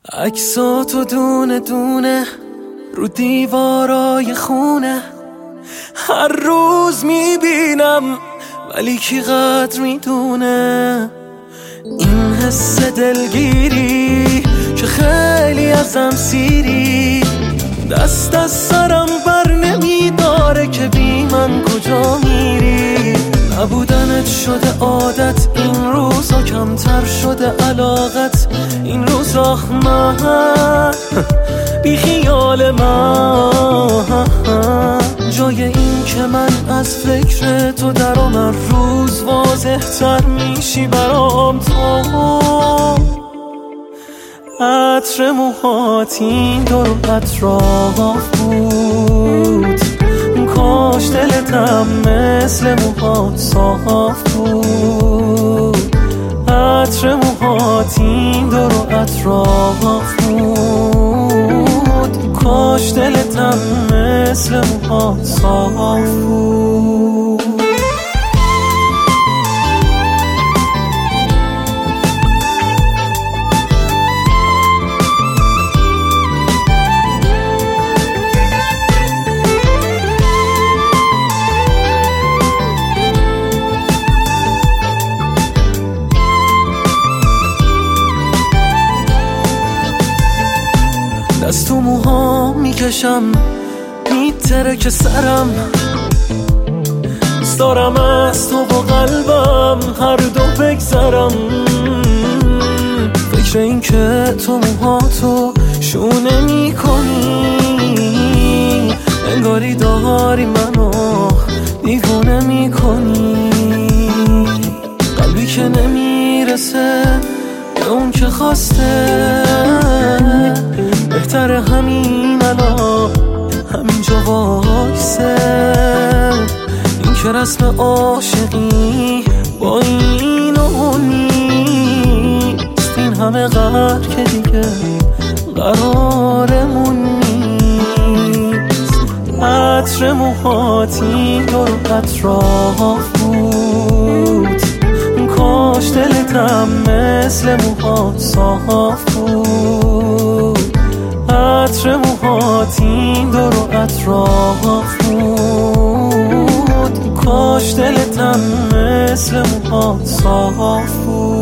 عکساتو دونه دونه رو دیوارای خونه هر روز میبینم، ولی کی قدر میدونه این حس دلگیری که خیلی ازم سیری، دست از سرم بر نمیداره که بی من کجا میری. نبودنت شده عادت، این روزا کمتر شده علاقت، این روزا من بی خیال من جای این که من از فکر تو درام هر روز واضح تر میشی برام. تو عطر موهات این دور و اطراف بود، کاش دلتم مثل موهات صاف بود. عطر موهات این دور و اطراف بود، کاش دلتم مثل موهات صاف بود. دست تو موها میکشم میتره که سرم، دوست دارم از تو با قلبم هر دو بگذرم. فکر این که تو موهاتو شونه میکنی، انگاری داری منو دیوونه میکنی. قلبی که نمیرسه به اون که خواسته، بهتره همین الان همینجا وایسه. این که رسم عاشقی با این و اون نیست، این همه قهر که دیگه قرارمون نیست. عطر موهات این دور و اطراف بود، کاش دلتم مثل موهات صاف بود. عطر موهات این دور و اطراف بود، کاش دلتم مثل موهات صاف بود.